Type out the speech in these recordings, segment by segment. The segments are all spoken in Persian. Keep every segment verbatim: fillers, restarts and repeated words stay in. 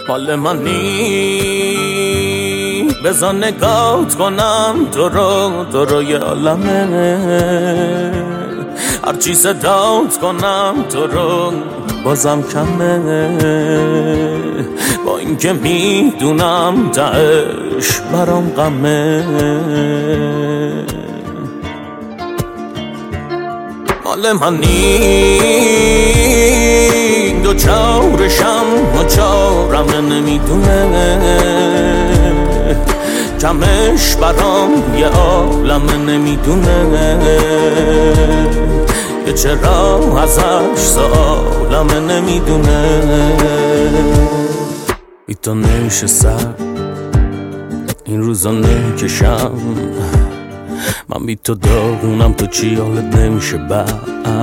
مال منی بزن نگات کنم تو رو تو رو یه عالمه هرچی صدات کنم تو رو بازم کمه با اینکه میدونم تهش برام غمه مال منی دو چارشم و چارم نمیدونه کمش برام یه عالم نمیدونه که چرا ازش سالم نمیدونه بی تو نشستم این روزا نکشم من بی تو داغونم تو چی حالت نمیشه بعد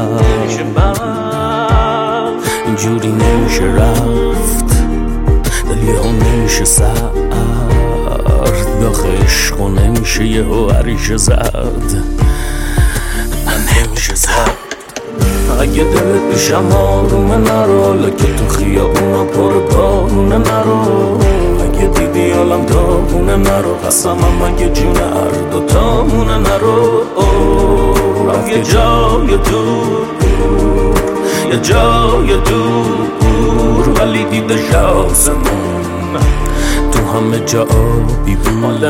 اینجوری نمیشه رفت دل یه ها نمیشه سرد داخل عشق و نمیشه یه ها عریشه زد نمیشه زد اگه دلت پیشم آرومه نرو لکه تو خیابونا پر بارونه نرو اگه دیدی عالم داغونه نرو قسمم اگه جون هر دوتامونه نرو رفت یه جای دور یه جای دور ولی دیده شاسمون تو همه جا آبی بود مال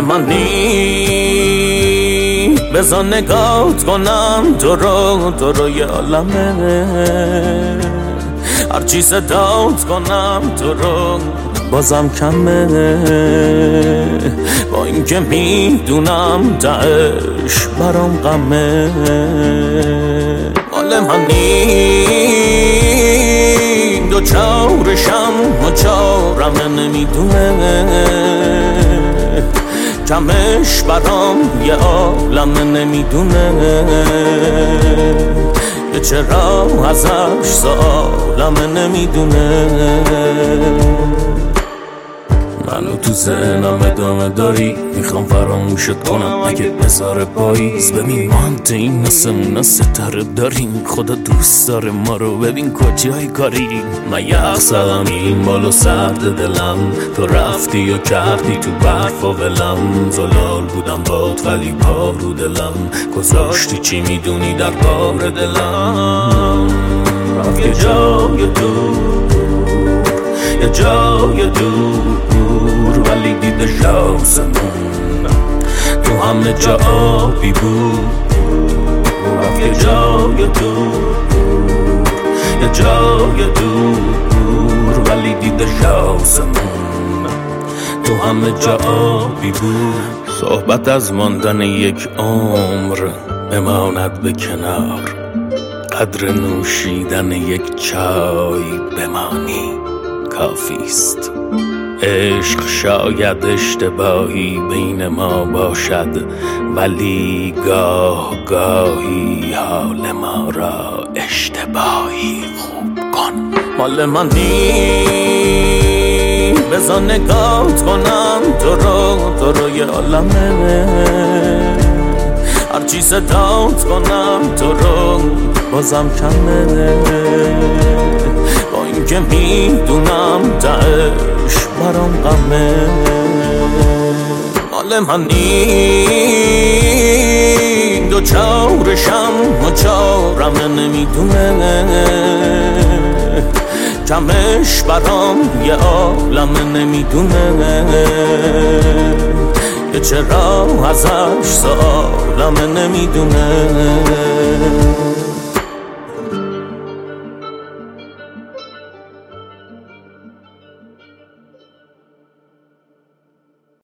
منی بزن نگات کنم تو رو تو رو یه عالمه هرچی صدات کنم تو رو بازم کمه با اینکه میدونم تهش برام غمه مال منی دو چارشم و چارم نمیدونه کمش برام یه عالم نمیدونه که چرا ازش سالم نمیدونه منو تو ذهنم ادامه داری میخوام فراموشت کنم اگه بذاره پاییز ببین ما هم تو این نسمون ستاره داریم خدا دوست داره ما رو ببین کجای کاری من یخ زدم این بالا سرد دلم تو رفتی و کردی تو برف و ولم زلال بودم باد ولی پا رو دلم گذاشتی چی میدونی در بار دلم رفت یه جای دور یه جای دور ولی دیده شاسمون تو همه جا آبی بود رفت یه جای دور یه جای دور ولی دیده شاسمون تو همه جا آبی بود صحبت از ماندن یک عمر بماند به کنار قدر نوشیدن یک چای بمانی کافیست عشق شاید اشتباهی بین ما باشد ولی گاه گاهی حال ما را اشتباهی خوب کن مال منی بزن نگات کنم تو رو تو رو یه عالمه هرچی صدات کنم تو رو بازم کمه با اینکه میدونم تهش برام غمه مال منی دو چارشم و چارم نمیدونه کمش برام یه عالم نمیدونه که چرا ازش سالم نمیدونه